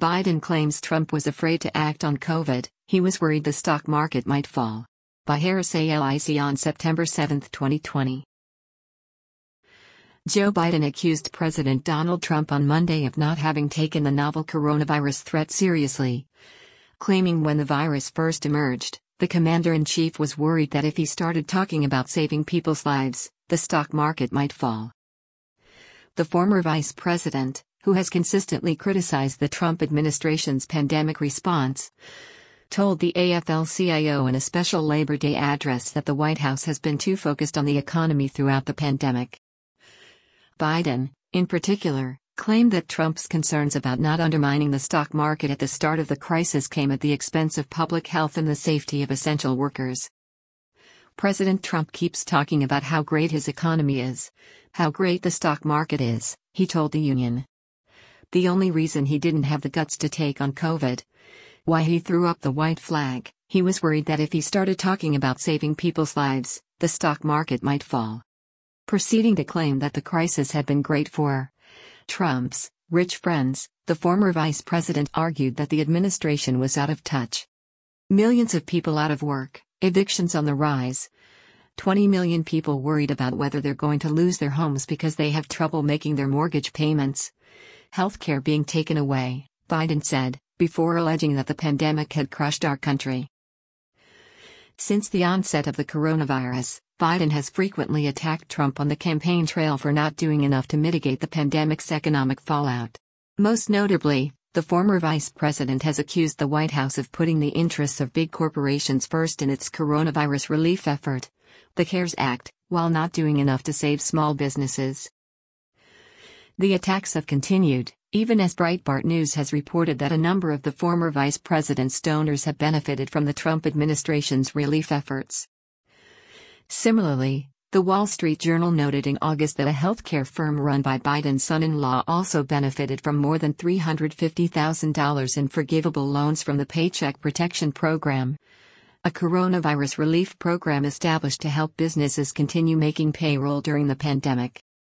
Biden claims Trump was afraid to act on COVID, he was worried the stock market might fall. By Harris ALIC on September 7, 2020. Joe Biden accused President Donald Trump on Monday of not having taken the novel coronavirus threat seriously, claiming when the virus first emerged, the commander-in-chief was worried that if he started talking about saving people's lives, the stock market might fall. The former vice president, who has consistently criticized the Trump administration's pandemic response, told the AFL-CIO in a special Labor Day address that the White House has been too focused on the economy throughout the pandemic. Biden, in particular, claimed that Trump's concerns about not undermining the stock market at the start of the crisis came at the expense of public health and the safety of essential workers. President Trump keeps talking about how great his economy is, how great the stock market is, he told the Union. The only reason he didn't have the guts to take on COVID, why he threw up the white flag, he was worried that if he started talking about saving people's lives, the stock market might fall. Proceeding to claim that the crisis had been great for Trump's rich friends, the former vice president argued that the administration was out of touch. Millions of people out of work, evictions on the rise, 20 million people worried about whether they're going to lose their homes because they have trouble making their mortgage payments, healthcare being taken away, Biden said, before alleging that the pandemic had crushed our country. Since the onset of the coronavirus, Biden has frequently attacked Trump on the campaign trail for not doing enough to mitigate the pandemic's economic fallout. Most notably, the former vice president has accused the White House of putting the interests of big corporations first in its coronavirus relief effort, the CARES Act, while not doing enough to save small businesses. The attacks have continued, even as Breitbart News has reported that a number of the former vice president's donors have benefited from the Trump administration's relief efforts. Similarly, the Wall Street Journal noted in August that a healthcare firm run by Biden's son-in-law also benefited from more than $350,000 in forgivable loans from the Paycheck Protection Program, a coronavirus relief program established to help businesses continue making payroll during the pandemic.